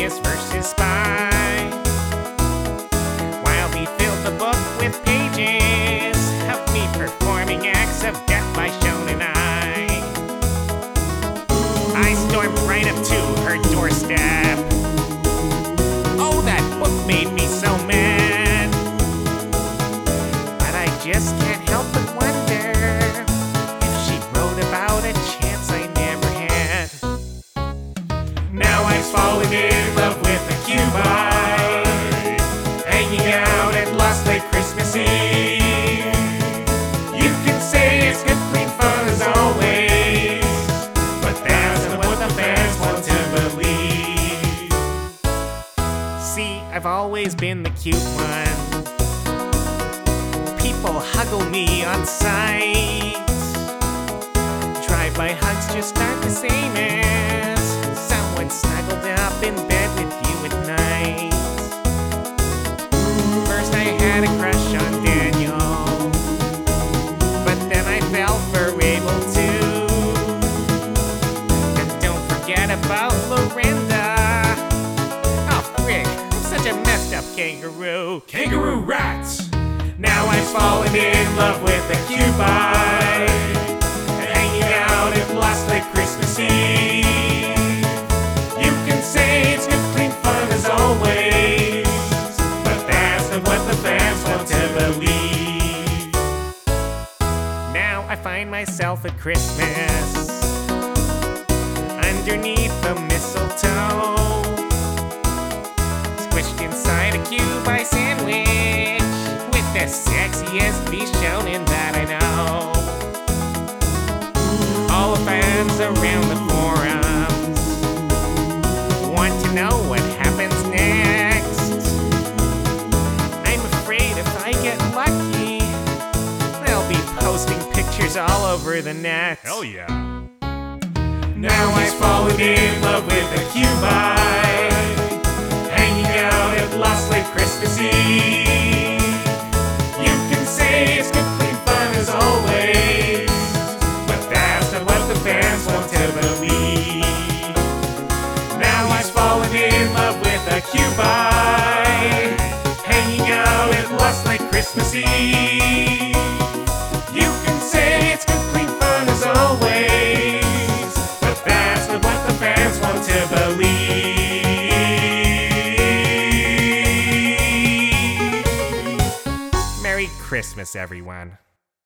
genius versus spy. While he filled the book with pages of me performing acts of death by Shonen Eye, I stormed right up to her doorstep. Oh, that book made me so mad. But I just can't help but wonder if she wrote about a chance I never had. Now I've fallen in love with a Cubite, hanging out at Lost Lake Christmas Eve. You can say it's good, clean fun as always, but that's not what the fans want to believe. See, I've always been the cute one. People huggle me on sight. Drive-by hugs just aren't the same as someone snuggled up in bed with you at night. First I had a crush on Daniel, but then I fell for Abel too. And don't forget about Lorinda. Oh, frick, I'm such a messed up kangaroo. Kangaroo rats! Now I've fallen in love with a Cubite, hanging out at Lost Lake Christmas Eve. You can say it's good, clean fun as always, but that's not what the fans want to believe. Now I find myself at Christmas, underneath the mistletoe, squished inside a Cubite sandwich, the sexiest beast shonen that I know. All the fans around the forums want to know what happens next. I'm afraid if I get lucky, they'll be posting pictures all over the net. Hell yeah. Now I've fallen in love with a Cubite, hanging out at Lost Lake Christmas Eve. It's good, clean fun as always, but that's not what the fans want to believe. Now he's fallen in love with a Cubite, hanging out at Lost Lake Christmas Eve. You can say it's good, clean fun as always, but that's not what the fans want to believe. Merry Christmas, everyone.